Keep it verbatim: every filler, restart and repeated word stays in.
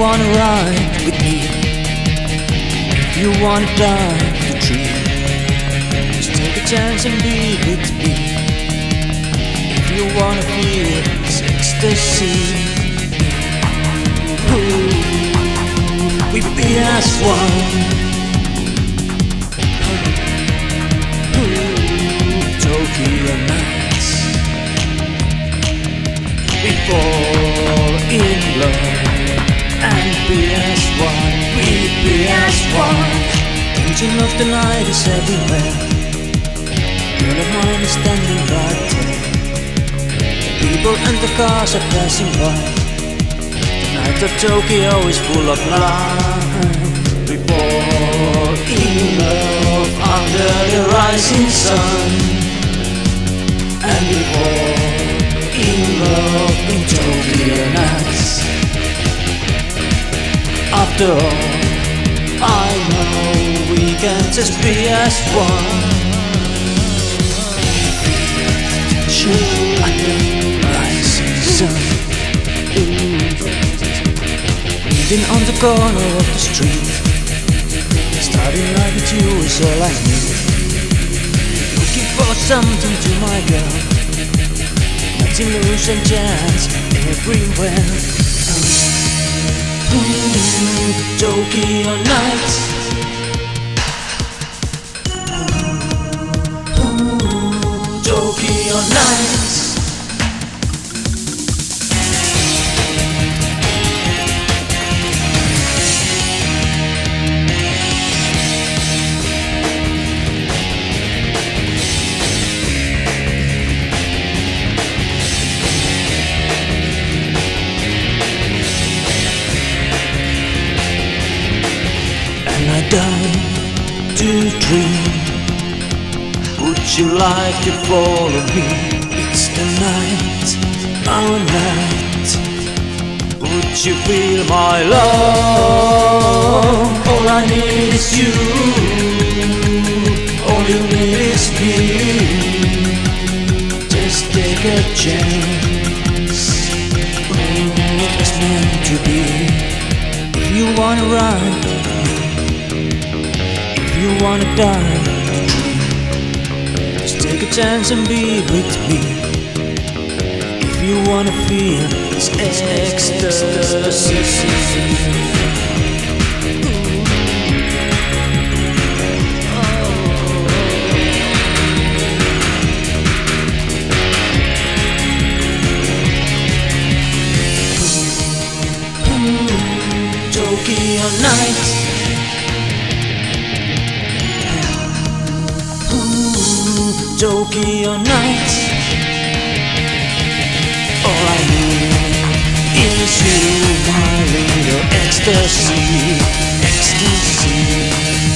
wanna ride with me, if you wanna dive the tree, just take a chance and be with me. If you wanna feel this ecstasy, ooh, we be as one. Ooh, Tokyo nights, we fall in love and be as one. We be as one. Engine of the night is everywhere. Girl of mine is standing right there. People and the cars are passing by. The night of Tokyo is full of light. We fall in love under the rising sun, and we fall in love in Tokyo nights. After all, I know we can just be as one. Under the rising sun, meeting on the corner of the street, starting life with you is all I need. Looking for something to my girl, nothing loose and chance everywhere. Ooh, Tokyo nights. Ooh, Tokyo nights. I die to dream. Would you like to follow me? It's the night, our night. Would you feel my love? All I need is you. All you need is me. Just take a chance. Oh, it was meant to be. If you wanna ride, you wanna dive the tree, just take a chance and be with me. If you wanna feel this ecstasy, Tokyo nights. Tokyo nights. All I need is you, my little ecstasy, ecstasy.